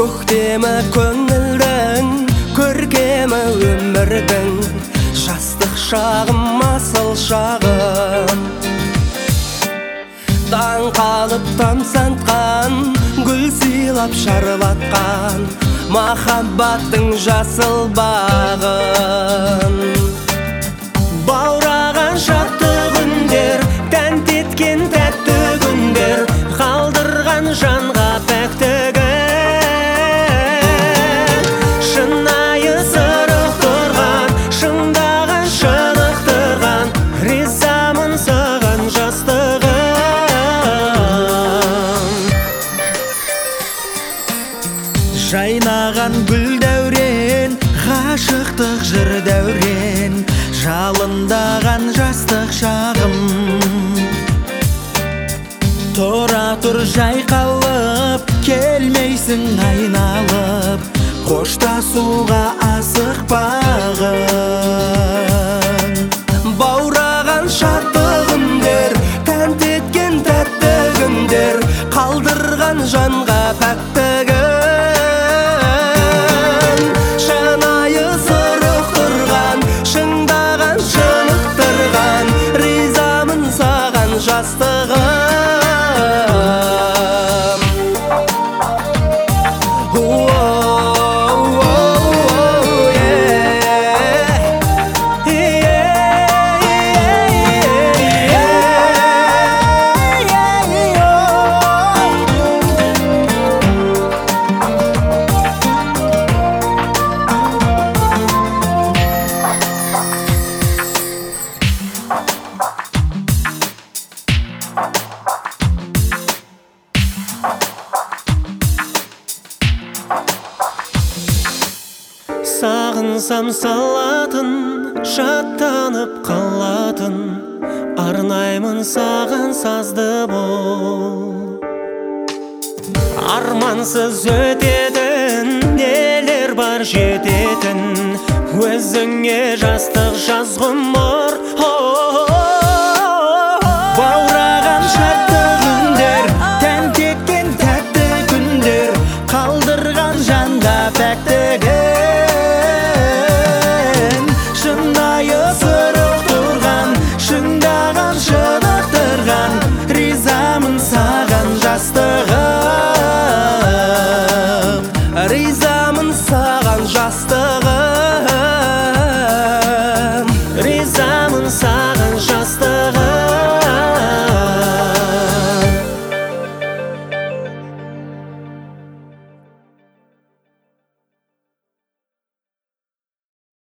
Көктемі көңілдің, көркемі өмірдің, жастық шағым асыл шағым. Таң қалып тамсантқан, гүл сыйлап шарлатқан, махаббаттың жасыл бағын. Баураған шатты күндер, тәнті еткен тәтті күндер, қалдырған жанға пәктігін. Шынайы сырық тұрған, шыңдаған шынықтырған, ризамын саған жастығым. Жайнаған гүл дәурен, ғашықтық жыр дәурен, жалындаған жастық шағым. Тұра тұр жайқалып, келмейсің айналып, қоштасуға асықпағын. Баураған шатты күндер, тәнті еткен тәтті күндер, қалдырған жанға пәктігін. Шынайы сырық тұрған, шыңдаған шынықтырған, ризамын саған жастығым. Сағынсам салатын, шаттанып қалатын, арнаймын саған сазды бол. Армансыз өтетін, нелер бар жететін, өзіңе жастық жаз ғұмыр